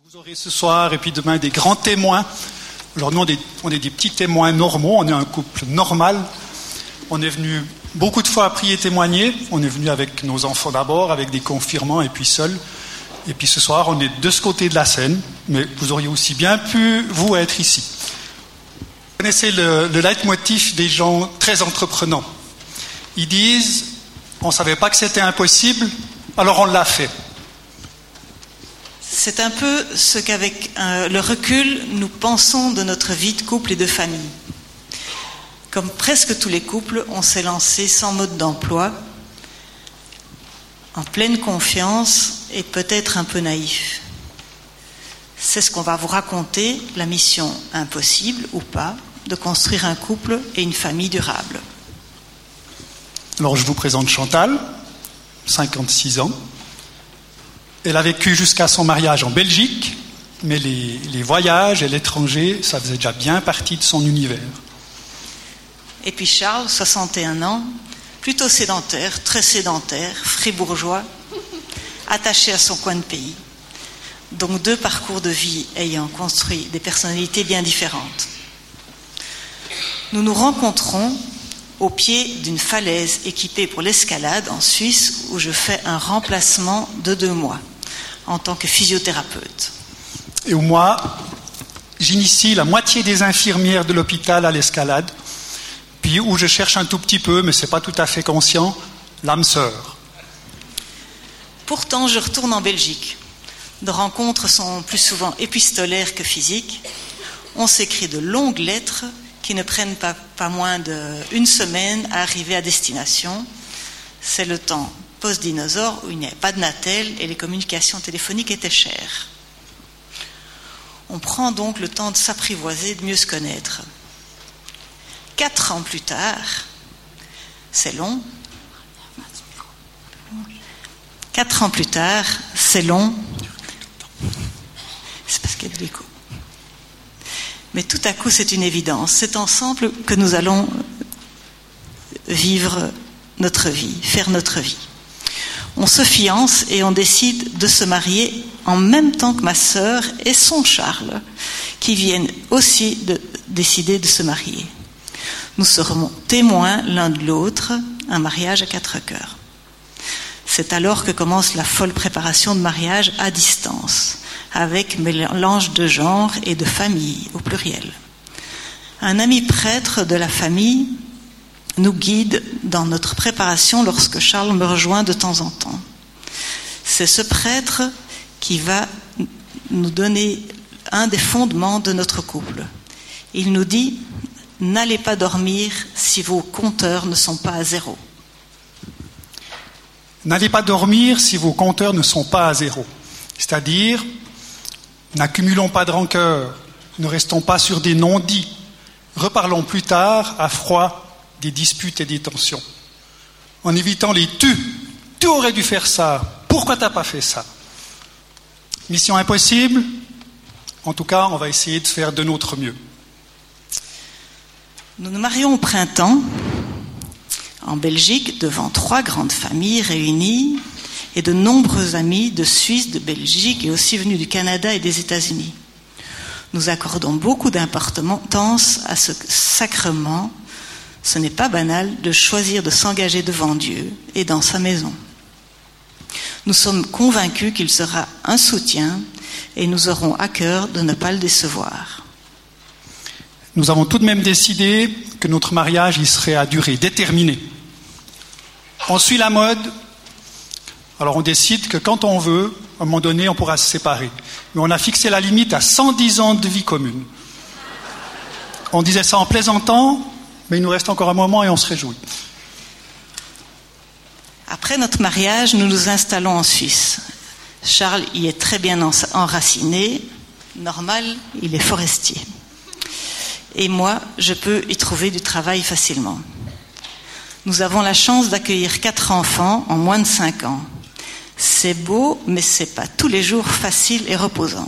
Vous aurez ce soir et puis demain des grands témoins. Aujourd'hui, on est des petits témoins normaux, on est un couple normal. On est venu beaucoup de fois à prier, témoigner. On est venu avec nos enfants d'abord, avec des confirmants et puis seuls. Et puis ce soir, on est de ce côté de la scène, mais vous auriez aussi bien pu, vous, être ici. Vous connaissez le leitmotiv des gens très entreprenants. Ils disent, on ne savait pas que c'était impossible, alors on l'a fait. C'est un peu ce qu'avec le recul, nous pensons de notre vie de couple et de famille. Comme presque tous les couples, on s'est lancé sans mode d'emploi, en pleine confiance et peut-être un peu naïf. C'est ce qu'on va vous raconter, la mission impossible ou pas, de construire un couple et une famille durable. Alors je vous présente Chantal, 56 ans. Elle a vécu jusqu'à son mariage en Belgique, mais les voyages et l'étranger, ça faisait déjà bien partie de son univers. Et puis Charles, 61 ans, plutôt sédentaire, très sédentaire, fribourgeois, attaché à son coin de pays. Donc 2 parcours de vie ayant construit des personnalités bien différentes. Nous nous rencontrons au pied d'une falaise équipée pour l'escalade en Suisse où je fais un remplacement de 2 mois en tant que physiothérapeute. Et où moi, j'initie la moitié des infirmières de l'hôpital à l'escalade, puis où je cherche un tout petit peu, mais ce n'est pas tout à fait conscient, l'âme sœur. Pourtant, je retourne en Belgique. Nos rencontres sont plus souvent épistolaires que physiques. On s'écrit de longues lettres qui ne prennent pas moins d'1 semaine à arriver à destination. C'est le temps post-dinosaure où il n'y avait pas de Natel et les communications téléphoniques étaient chères. On prend donc le temps de s'apprivoiser, de mieux se connaître. 4 ans plus tard, c'est long. 4 ans plus tard, c'est long. C'est parce qu'il y a de l'écho. Mais tout à coup, c'est une évidence. C'est ensemble que nous allons vivre notre vie, faire notre vie. On se fiance et on décide de se marier en même temps que ma sœur et son Charles, qui viennent aussi de décider de se marier. Nous serons témoins l'un de l'autre, un mariage à 4 cœurs. C'est alors que commence la folle préparation de mariage à distance, avec mélange de genre et de famille au pluriel. Un ami prêtre de la famille nous guide dans notre préparation lorsque Charles me rejoint de temps en temps. C'est ce prêtre qui va nous donner un des fondements de notre couple. Il nous dit « N'allez pas dormir si vos compteurs ne sont pas à 0 ». N'allez pas dormir si vos compteurs ne sont pas à 0. C'est-à-dire, n'accumulons pas de rancœur, ne restons pas sur des non-dits, reparlons plus tard à froid des disputes et des tensions. En évitant les tu aurais dû faire ça, pourquoi t'as pas fait ça? Mission impossible, en tout cas, on va essayer de faire de notre mieux. Nous nous marions au printemps, en Belgique, devant 3 grandes familles réunies et de nombreux amis de Suisse, de Belgique et aussi venus du Canada et des États-Unis. Nous accordons beaucoup d'importance à ce sacrement. Ce n'est pas banal de choisir de s'engager devant Dieu et dans sa maison. Nous sommes convaincus qu'il sera un soutien et nous aurons à cœur de ne pas le décevoir. Nous avons tout de même décidé que notre mariage y serait à durée déterminée. On suit la mode, alors on décide que quand on veut, à un moment donné, on pourra se séparer. Mais on a fixé la limite à 110 ans de vie commune. On disait ça en plaisantant, mais il nous reste encore un moment et on se réjouit. Après notre mariage, nous nous installons en Suisse. Charles y est très bien enraciné. Normal, il est forestier. Et moi, je peux y trouver du travail facilement. Nous avons la chance d'accueillir 4 enfants en moins de 5 ans. C'est beau, mais ce n'est pas tous les jours facile et reposant.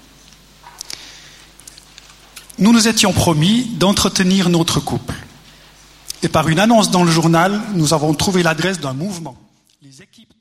Nous nous étions promis d'entretenir notre couple. Et par une annonce dans le journal, nous avons trouvé l'adresse d'un mouvement. Les équipes